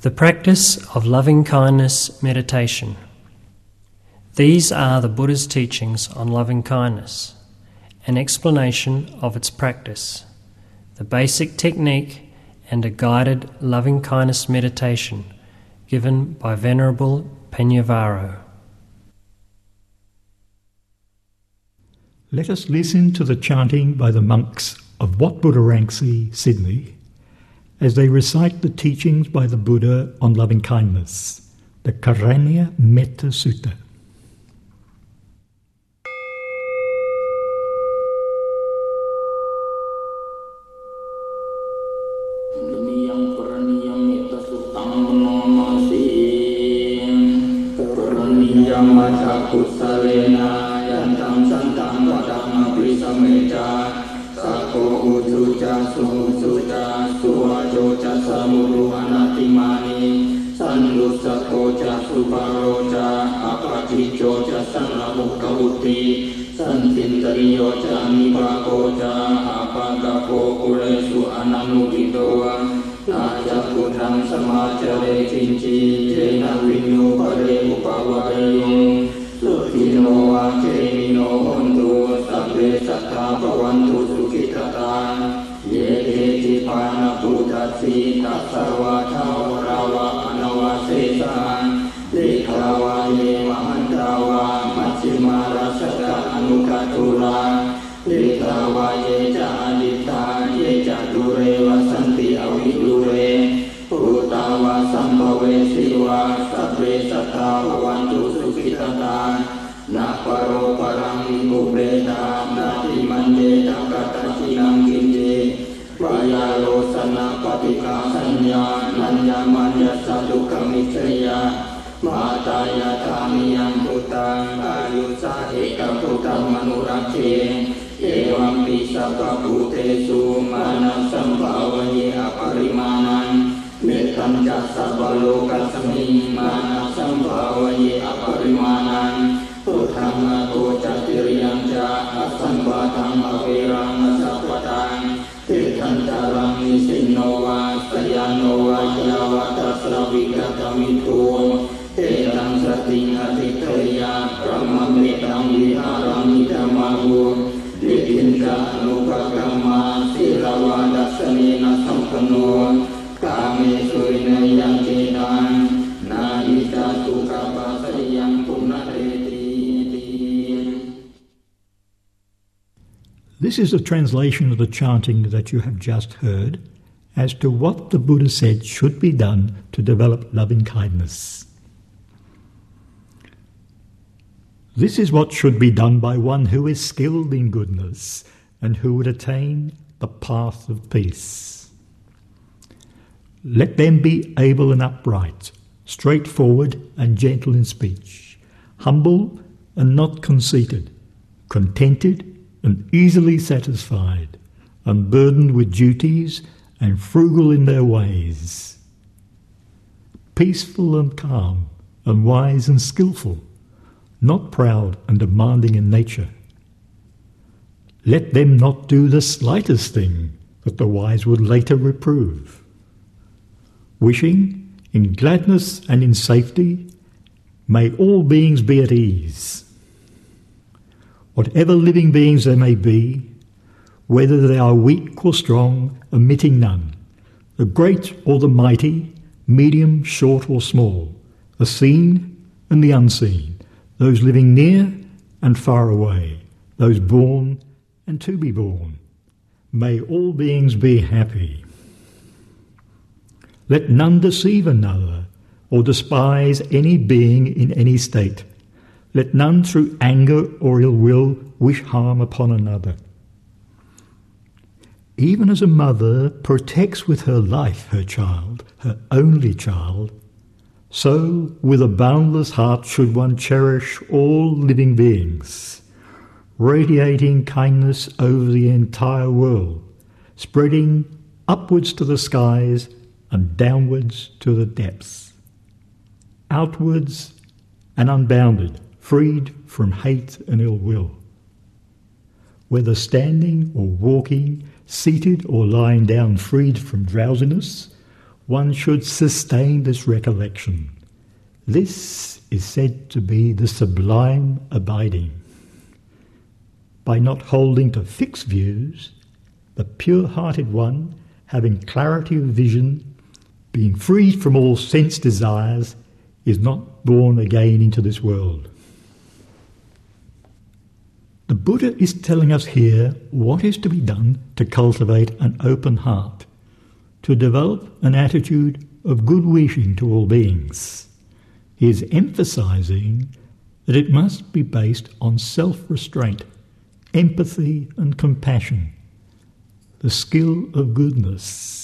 The practice of loving-kindness meditation. These are the Buddha's teachings on loving-kindness, an explanation of its practice, the basic technique and a guided loving-kindness meditation given by Venerable Peñavaro. Let us listen to the chanting by the monks of Wat Buddharangsi, Sydney, as they recite the teachings by the Buddha on loving-kindness, the Karanya Metta Sutta. This is a translation of the chanting that you have just heard as to what the Buddha said should be done to develop loving-kindness. This is what should be done by one who is skilled in goodness and who would attain the path of peace. Let them be able and upright, straightforward and gentle in speech, humble and not conceited, contented and easily satisfied, unburdened with duties and frugal in their ways, peaceful and calm and wise and skillful, not proud and demanding in nature. Let them not do the slightest thing that the wise would later reprove. Wishing, in gladness and in safety, may all beings be at ease. Whatever living beings there may be, whether they are weak or strong, omitting none, the great or the mighty, medium, short or small, the seen and the unseen, those living near and far away, those born and to be born, may all beings be happy. Let none deceive another or despise any being in any state. Let none through anger or ill will wish harm upon another. Even as a mother protects with her life her child, her only child, so with a boundless heart should one cherish all living beings, radiating kindness over the entire world, spreading upwards to the skies and downwards to the depths, outwards and unbounded, freed from hate and ill will. Whether standing or walking, seated or lying down, freed from drowsiness, one should sustain this recollection. This is said to be the sublime abiding. By not holding to fixed views, the pure-hearted one, having clarity of vision, being freed from all sense desires, is not born again into this world. The Buddha is telling us here what is to be done to cultivate an open heart, to develop an attitude of good wishing to all beings. He is emphasizing that it must be based on self-restraint, empathy and compassion, the skill of goodness.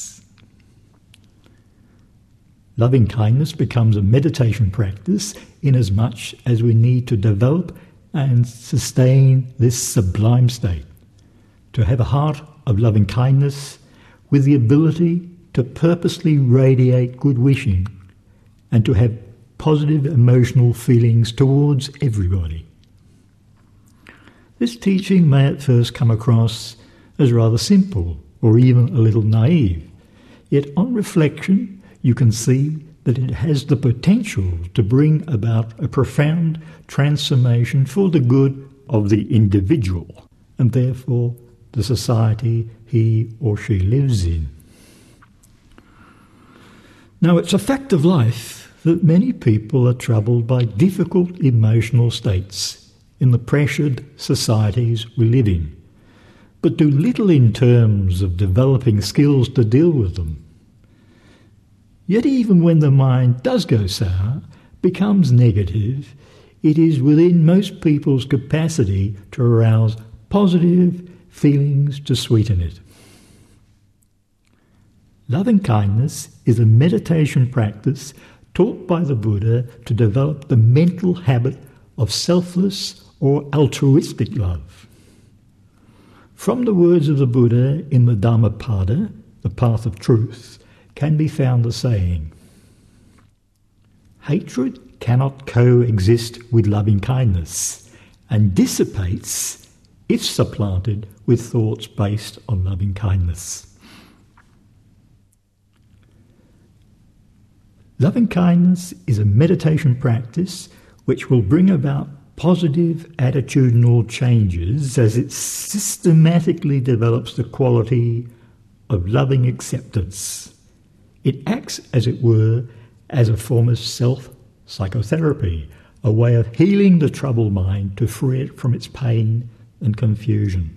Loving kindness becomes a meditation practice inasmuch as we need to develop and sustain this sublime state, to have a heart of loving kindness with the ability to purposely radiate good wishing and to have positive emotional feelings towards everybody. This teaching may at first come across as rather simple or even a little naive, yet on reflection you can see that it has the potential to bring about a profound transformation for the good of the individual and therefore the society he or she lives in. Now, it's a fact of life that many people are troubled by difficult emotional states in the pressured societies we live in, but do little in terms of developing skills to deal with them. Yet even when the mind does go sour, becomes negative, it is within most people's capacity to arouse positive feelings to sweeten it. Loving kindness is a meditation practice taught by the Buddha to develop the mental habit of selfless or altruistic love. From the words of the Buddha in the Dhammapada, the path of truth, can be found the saying, "Hatred cannot coexist with loving kindness, and dissipates if supplanted with thoughts based on loving kindness." Loving kindness is a meditation practice which will bring about positive attitudinal changes as it systematically develops the quality of loving acceptance. It acts, as it were, as a form of self-psychotherapy, a way of healing the troubled mind to free it from its pain and confusion.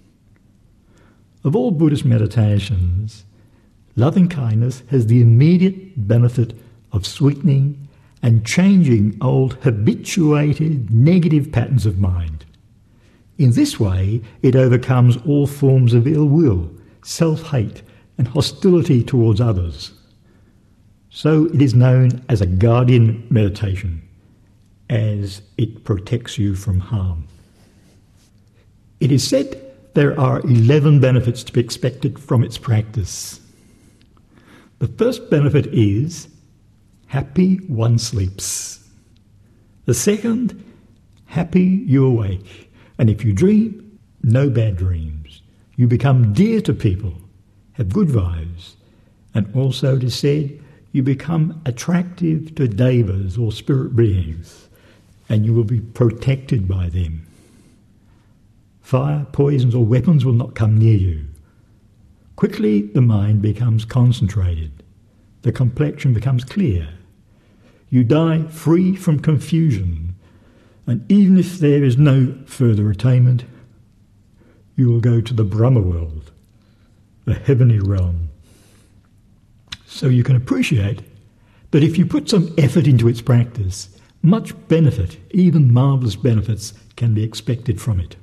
Of all Buddhist meditations, loving kindness has the immediate benefit of sweetening and changing old habituated negative patterns of mind. In this way, it overcomes all forms of ill will, self-hate, and hostility towards others. So it is known as a guardian meditation, as it protects you from harm. It is said there are 11 benefits to be expected from its practice. The first benefit is happy one sleeps. The second, happy you awake. And if you dream, no bad dreams. You become dear to people, have good vibes, and also it is said you become attractive to devas or spirit beings, and you will be protected by them. Fire, poisons or weapons will not come near you. Quickly the mind becomes concentrated. The complexion becomes clear. You die free from confusion, and even if there is no further attainment, you will go to the Brahma world, the heavenly realm. So you can appreciate that if you put some effort into its practice, much benefit, even marvellous benefits, can be expected from it.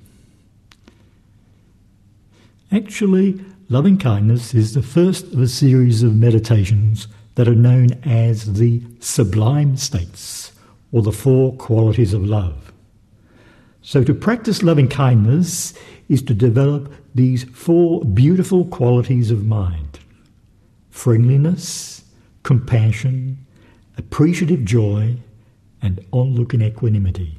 Actually, loving kindness is the first of a series of meditations that are known as the sublime states, or the 4 qualities of love. So to practice loving kindness is to develop these 4 beautiful qualities of mind: friendliness, compassion, appreciative joy, and onlooking equanimity.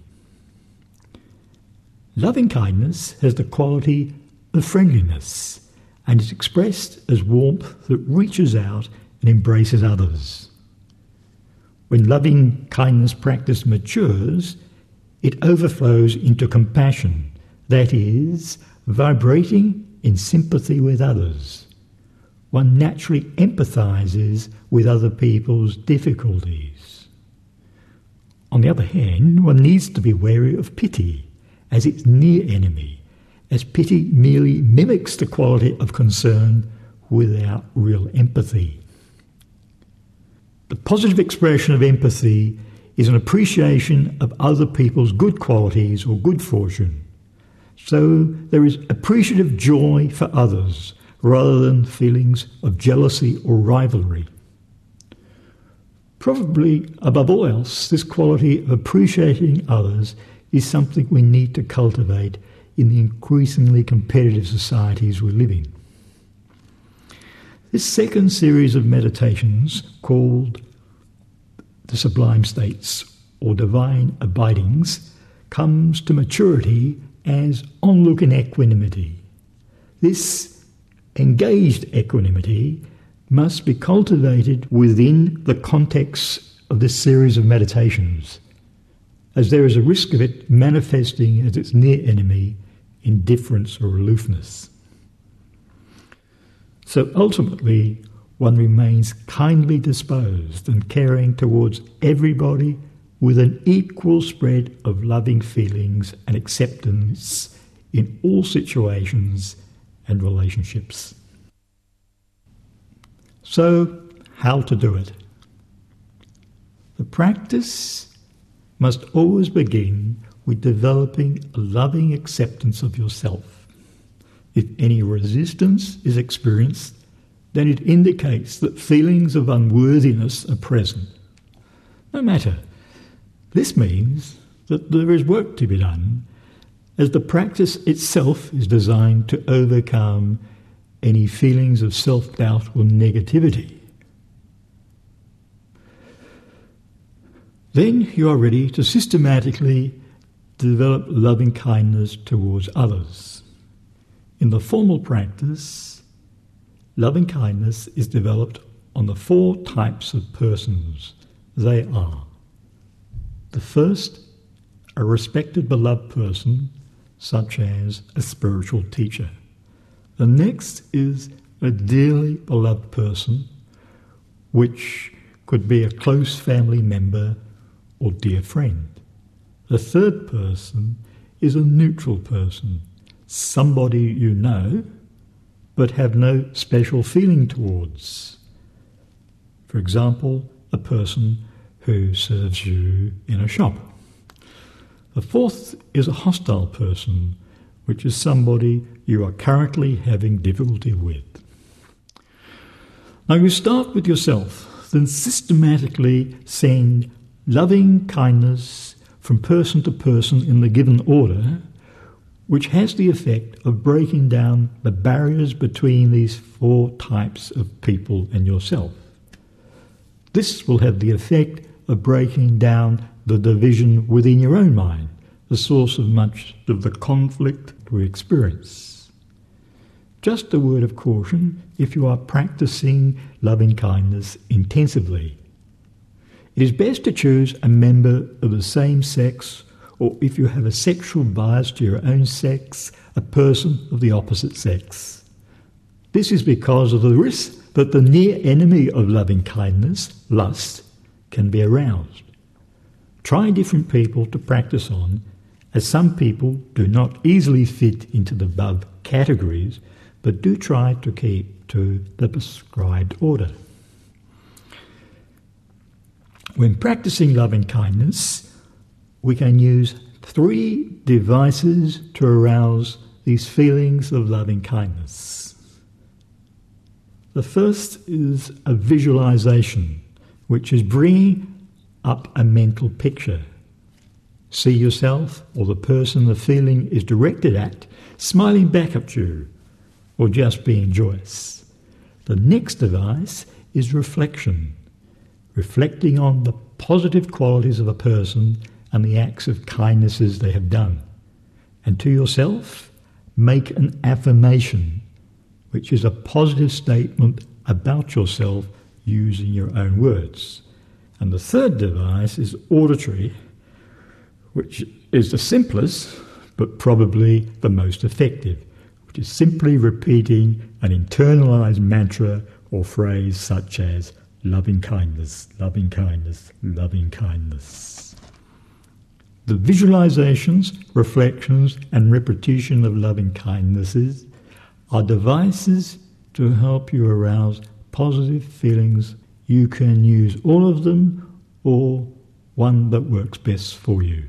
Loving kindness has the quality of friendliness and is expressed as warmth that reaches out and embraces others. When loving kindness practice matures, it overflows into compassion, that is, vibrating in sympathy with others. One naturally empathizes with other people's difficulties. On the other hand, one needs to be wary of pity as its near enemy, as pity merely mimics the quality of concern without real empathy. The positive expression of empathy is an appreciation of other people's good qualities or good fortune. So there is appreciative joy for others rather than feelings of jealousy or rivalry. Probably above all else, this quality of appreciating others is something we need to cultivate in the increasingly competitive societies we live in. This second series of meditations, called the Sublime States or Divine Abidings, comes to maturity as onlooking equanimity. This engaged equanimity must be cultivated within the context of this series of meditations, as there is a risk of it manifesting as its near enemy, indifference or aloofness. So ultimately, one remains kindly disposed and caring towards everybody with an equal spread of loving feelings and acceptance in all situations and relationships. So, how to do it? The practice must always begin with developing a loving acceptance of yourself. If any resistance is experienced, then it indicates that feelings of unworthiness are present. No matter. This means that there is work to be done, as the practice itself is designed to overcome any feelings of self-doubt or negativity. Then you are ready to systematically develop loving kindness towards others. In the formal practice, loving kindness is developed on the 4 types of persons. They are: the first, a respected beloved person, such as a spiritual teacher. The next is a dearly beloved person, which could be a close family member or dear friend. The third person is a neutral person, somebody you know but have no special feeling towards. For example, a person who serves you in a shop. The fourth is a hostile person, which is somebody you are currently having difficulty with. Now you start with yourself, then systematically send loving kindness from person to person in the given order, which has the effect of breaking down the barriers between these 4 types of people and yourself. This will have the effect of breaking down the division within your own mind, the source of much of the conflict we experience. Just a word of caution if you are practicing loving kindness intensively. It is best to choose a member of the same sex, or if you have a sexual bias to your own sex, a person of the opposite sex. This is because of the risk that the near enemy of loving kindness, lust, can be aroused. Try different people to practice on, as some people do not easily fit into the above categories, but do try to keep to the prescribed order. When practicing loving kindness, we can use 3 devices to arouse these feelings of loving kindness. The first is a visualization, which is bringing up a mental picture. See yourself or the person the feeling is directed at smiling back at you, or just being joyous. The next device is reflection, reflecting on the positive qualities of a person and the acts of kindnesses they have done. And to yourself, make an affirmation, which is a positive statement about yourself using your own words. And the third device is auditory, which is the simplest, but probably the most effective, which is simply repeating an internalized mantra or phrase such as loving kindness, loving kindness, loving kindness. The visualizations, reflections, and repetition of loving kindnesses are devices to help you arouse positive feelings. You can use all of them or one that works best for you.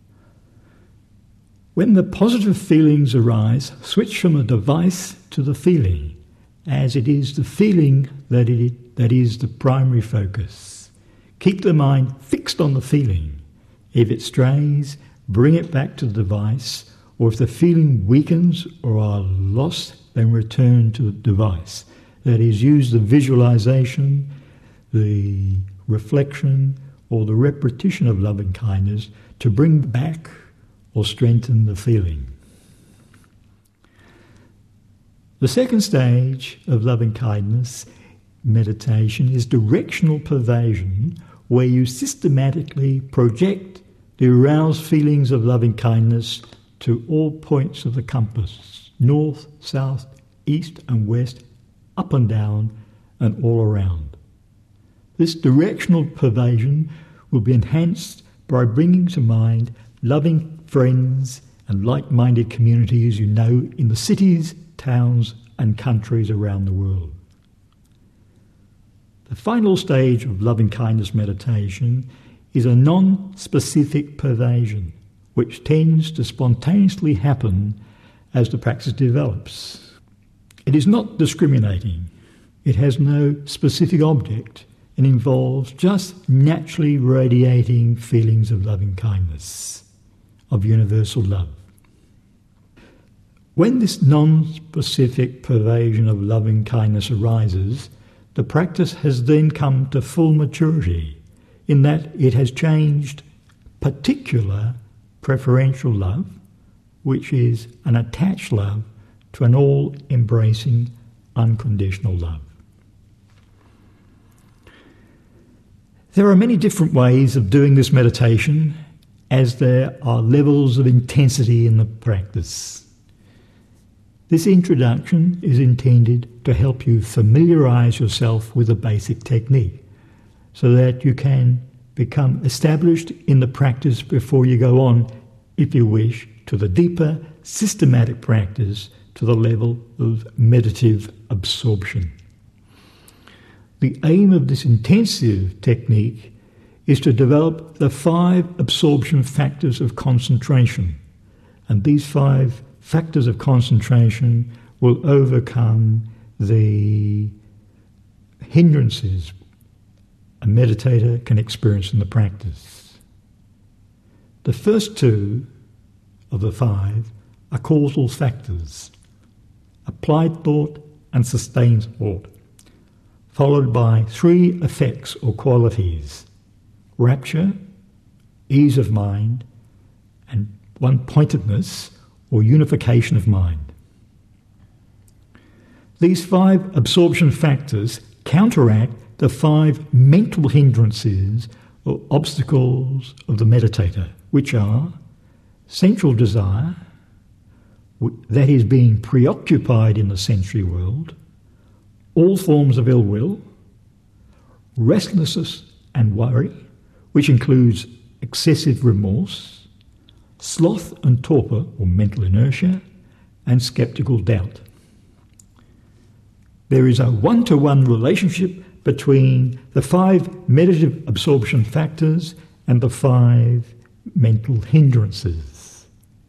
When the positive feelings arise, switch from the device to the feeling, as it is the feeling that is the primary focus. Keep the mind fixed on the feeling. If it strays, bring it back to the device, or if the feeling weakens or are lost, then return to the device. That is, use the visualization, the reflection, or the repetition of loving kindness to bring back or strengthen the feeling. The second stage of loving kindness meditation is directional pervasion, where you systematically project the aroused feelings of loving kindness to all points of the compass, north, south, east and west, up and down, and all around. This directional pervasion will be enhanced by bringing to mind loving friends and like-minded communities you know in the cities, towns and countries around the world. The final stage of loving kindness meditation is a non-specific pervasion, which tends to spontaneously happen as the practice develops. It is not discriminating. It has no specific object and involves just naturally radiating feelings of loving kindness, of universal love. When this non-specific pervasion of loving kindness arises, the practice has then come to full maturity in that it has changed particular preferential love, which is an attached love, to an all-embracing unconditional love. There are many different ways of doing this meditation, as there are levels of intensity in the practice. This introduction is intended to help you familiarize yourself with the basic technique, so that you can become established in the practice before you go on, if you wish, to the deeper, systematic practice to the level of meditative absorption. The aim of this intensive technique is to develop the 5 absorption factors of concentration, and these 5 factors of concentration will overcome the hindrances a meditator can experience in the practice. The first 2 of the 5 are causal factors: applied thought and sustained thought, followed by 3 effects or qualities: rapture, ease of mind, and one-pointedness or unification of mind. These 5 absorption factors counteract the 5 mental hindrances or obstacles of the meditator, which are sensual desire, that is, being preoccupied in the sensory world, all forms of ill will, restlessness and worry, which includes excessive remorse, sloth and torpor or mental inertia, and skeptical doubt. There is a one-to-one relationship between the 5 meditative absorption factors and the 5 mental hindrances.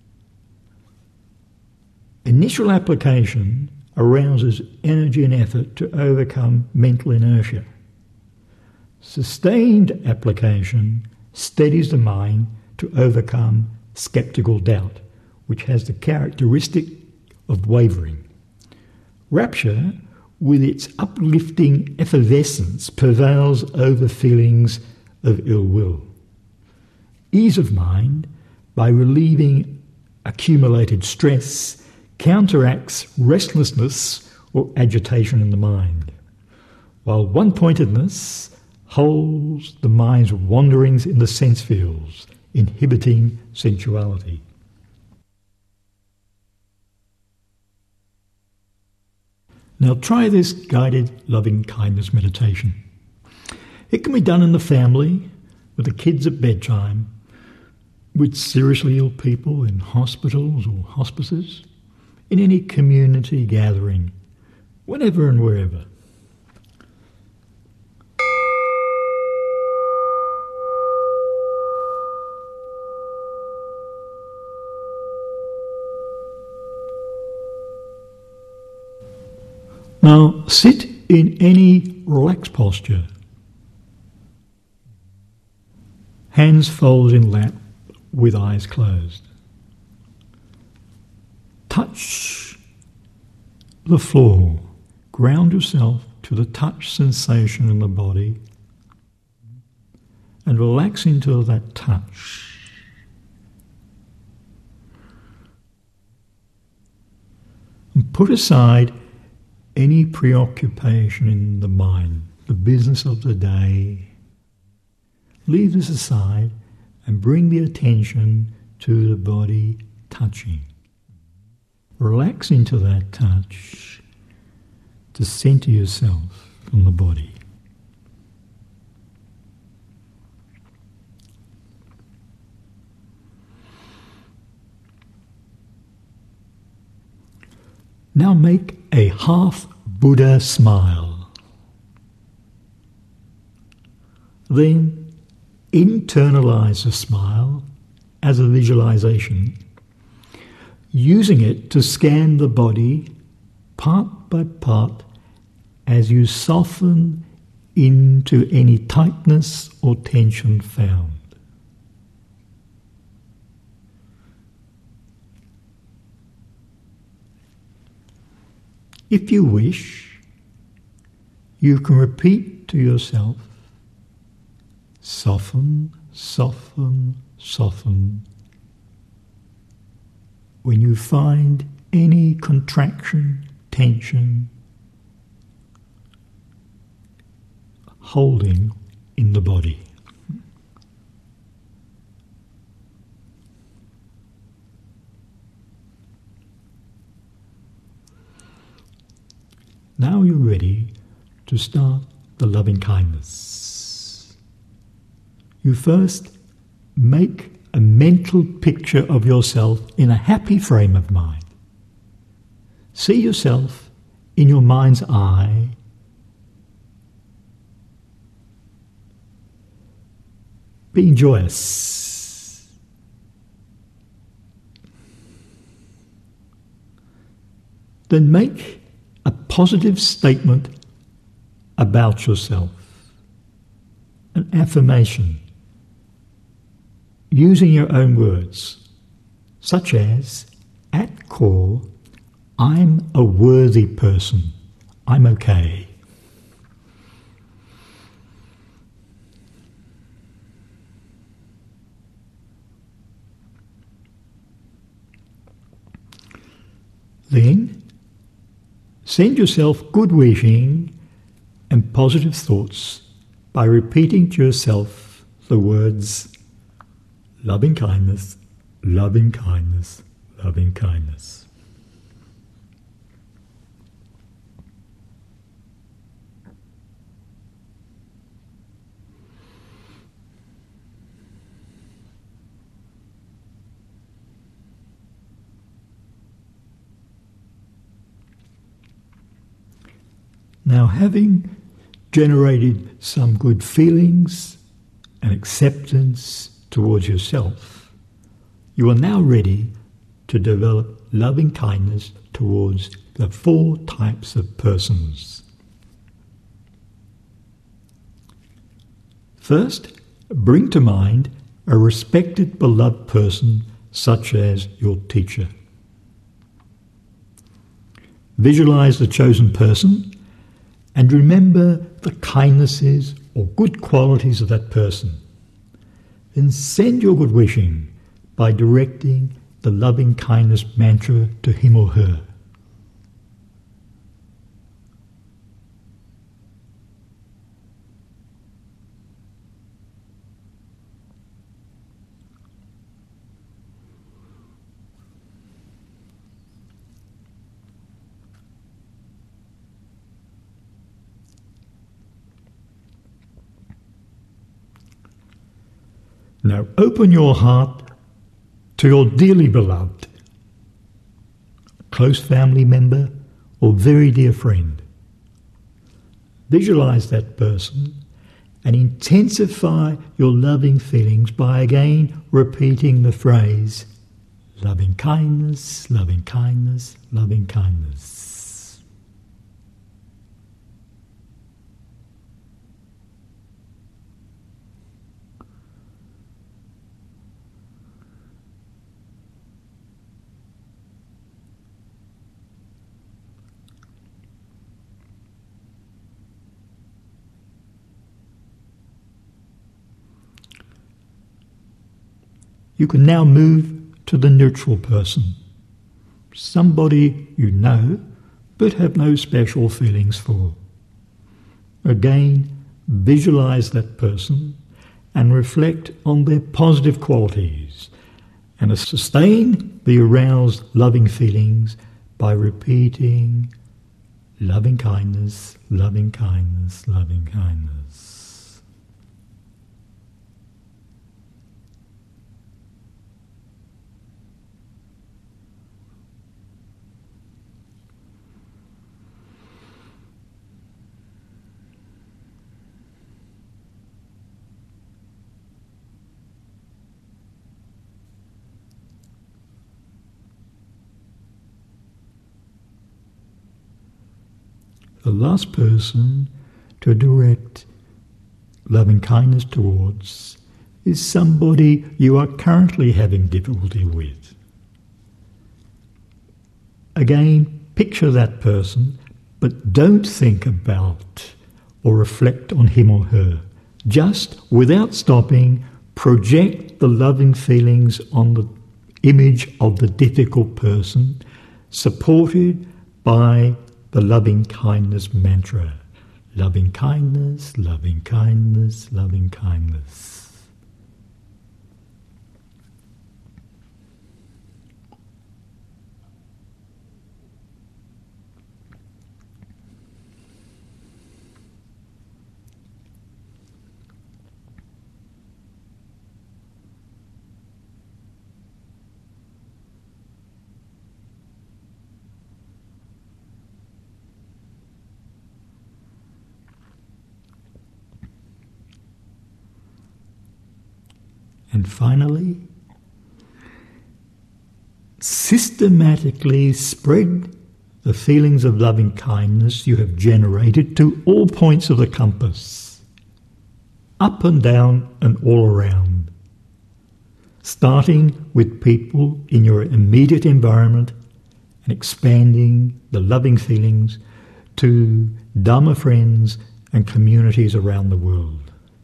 Initial application arouses energy and effort to overcome mental inertia. Sustained application steadies the mind to overcome skeptical doubt, which has the characteristic of wavering. Rapture, with its uplifting effervescence, prevails over feelings of ill will. Ease of mind, by relieving accumulated stress, counteracts restlessness or agitation in the mind. while one-pointedness holds the mind's wanderings in the sense fields, inhibiting sensuality. Now try this guided loving-kindness meditation. It can be done in the family, with the kids at bedtime, with seriously ill people in hospitals or hospices, in any community gathering, whenever and wherever. Now sit in any relaxed posture. Hands folded in lap with eyes closed. Touch the floor. Ground yourself to the touch sensation in the body and relax into that touch. And put aside any preoccupation in the mind, the business of the day. Leave this aside and bring the attention to the body touching. Relax into that touch to center yourself from the body. Now make a half Buddha smile. Then internalize the smile as a visualization, using it to scan the body part by part as you soften into any tightness or tension found. If you wish, you can repeat to yourself, soften, soften, soften, when you find any contraction, tension, holding in the body. Now you're ready to start the loving kindness. You first make a mental picture of yourself in a happy frame of mind. See yourself in your mind's eye, being joyous. Then make a positive statement about yourself, an affirmation, using your own words, such as, at core, I'm a worthy person, I'm okay. Then, send yourself good wishing and positive thoughts by repeating to yourself the words, loving kindness, loving kindness, loving kindness. Now, having generated some good feelings and acceptance towards yourself, you are now ready to develop loving kindness towards the 4 types of persons. First, bring to mind a respected, beloved person such as your teacher. Visualize the chosen person and remember the kindnesses or good qualities of that person. Then send your good wishing by directing the loving kindness mantra to him or her. Now open your heart to your dearly beloved, close family member or very dear friend. Visualize that person and intensify your loving feelings by again repeating the phrase, loving kindness, loving kindness, loving kindness. You can now move to the neutral person, somebody you know but have no special feelings for. Again, visualize that person and reflect on their positive qualities and sustain the aroused loving feelings by repeating loving kindness, loving kindness, loving kindness. The last person to direct loving kindness towards is somebody you are currently having difficulty with. Again, picture that person, but don't think about or reflect on him or her. Just, without stopping, project the loving feelings on the image of the difficult person, supported by the loving kindness mantra. Loving kindness, loving kindness, loving kindness. And finally, systematically spread the feelings of loving kindness you have generated to all points of the compass, up and down and all around, starting with people in your immediate environment and expanding the loving feelings to Dharma friends and communities around the world.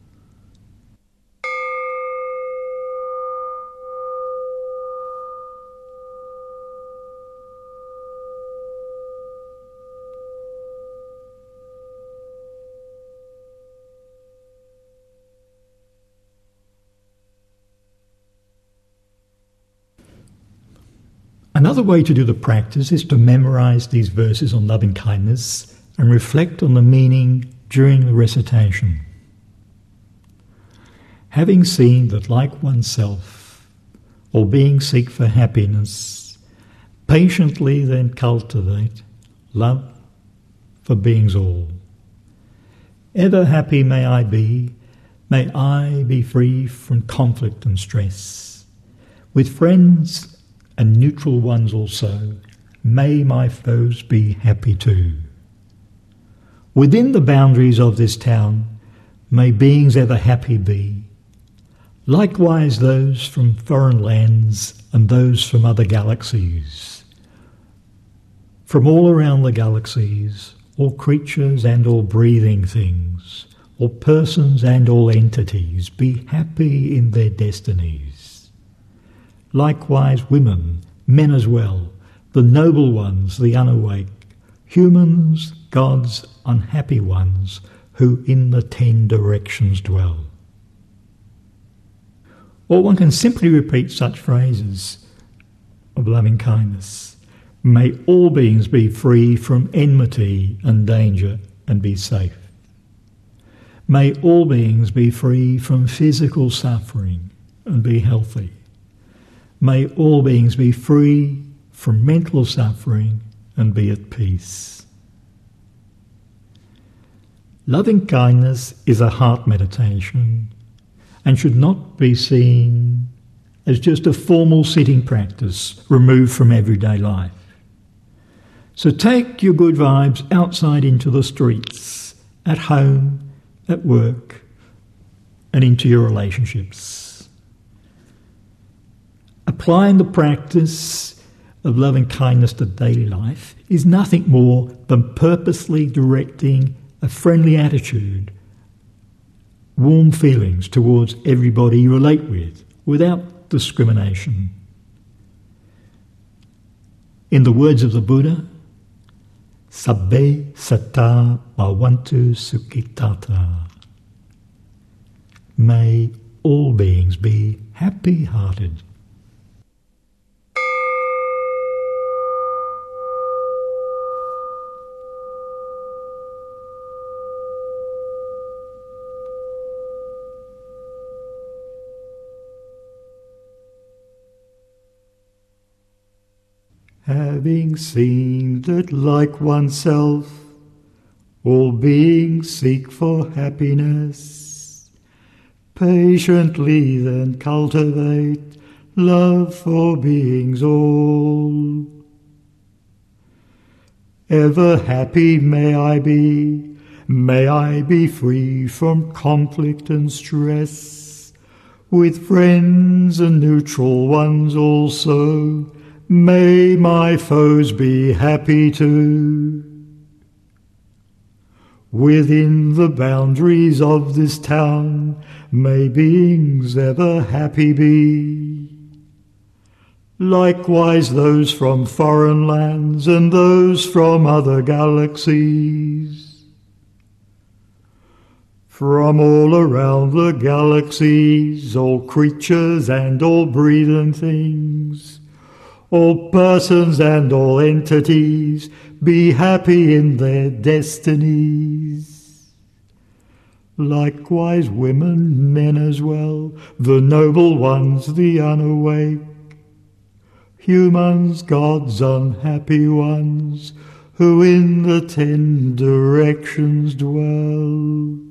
Another way to do the practice is to memorize these verses on loving kindness and reflect on the meaning during the recitation. Having seen that, like oneself, all beings seek for happiness, patiently then cultivate love for beings all. Ever happy may I be free from conflict and stress. With friends and neutral ones also, may my foes be happy too. Within the boundaries of this town, may beings ever happy be. Likewise those from foreign lands and those from other galaxies. From all around the galaxies, all creatures and all breathing things, all persons and all entities, be happy in their destinies. Likewise women, men as well, the noble ones, the unawake, humans, gods, unhappy ones, who in the 10 directions dwell. Or one can simply repeat such phrases of loving kindness. May all beings be free from enmity and danger and be safe. May all beings be free from physical suffering and be healthy. May all beings be free from mental suffering and be at peace. Loving kindness is a heart meditation and should not be seen as just a formal sitting practice removed from everyday life. So take your good vibes outside into the streets, at home, at work, and into your relationships. Applying the practice of loving kindness to daily life is nothing more than purposely directing a friendly attitude, warm feelings towards everybody you relate with, without discrimination. In the words of the Buddha, Sabbe Satta Bhavantu Sukhitata. May all beings be happy-hearted. Having seen that like oneself, all beings seek for happiness, patiently then cultivate love for beings all. Ever happy may I be free from conflict and stress, with friends and neutral ones also. May my foes be happy too. Within the boundaries of this town, may beings ever happy be. Likewise those from foreign lands and those from other galaxies. From all around the galaxies, all creatures and all breathing things, all persons and all entities, be happy in their destinies. Likewise women, men as well, the noble ones, the unawake, humans, gods, unhappy ones, who in the 10 directions dwell.